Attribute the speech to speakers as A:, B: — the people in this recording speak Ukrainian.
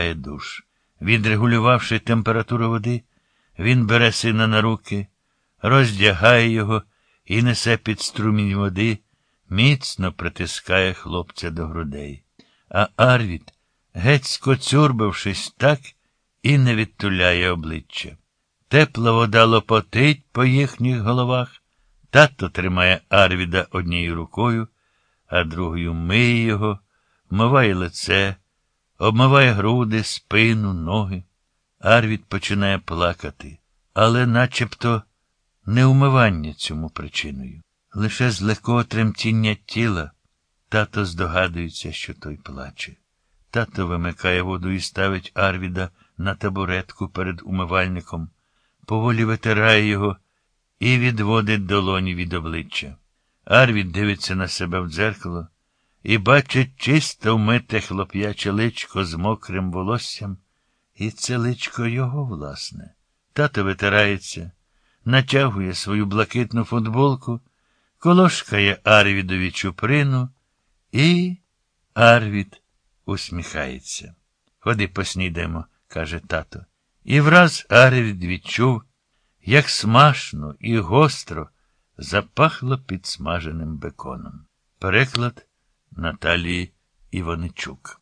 A: душ. Відрегулювавши температуру води, він бере сина на руки, роздягає його і несе під струмінь води, міцно притискає хлопця до грудей. А Арвід, геть скоцюрбившись, так і не відтуляє обличчя. Тепла вода лопотить по їхніх головах. Тато тримає Арвіда однією рукою, а другою миє його, вмиває лице, обмиває груди, спину, ноги. Арвід починає плакати, але начебто не умивання цьому причиною. Лише з легкого тремтіння тіла тато здогадується, що той плаче. Тато вимикає воду і ставить Арвіда на табуретку перед умивальником, поволі витирає його і відводить долоні від обличчя. Арвід дивиться на себе в дзеркало і бачить чисто вмите хлоп'яче личко з мокрим волоссям, і це личко його власне. Тато витирається, натягує свою блакитну футболку, колошкає Арвідові чуприну, і Арвід усміхається. «Ходи поснідаємо», – каже тато. І враз Арвід відчув, як смачно і гостро запахло підсмаженим беконом. Переклад Наталії Іваничук.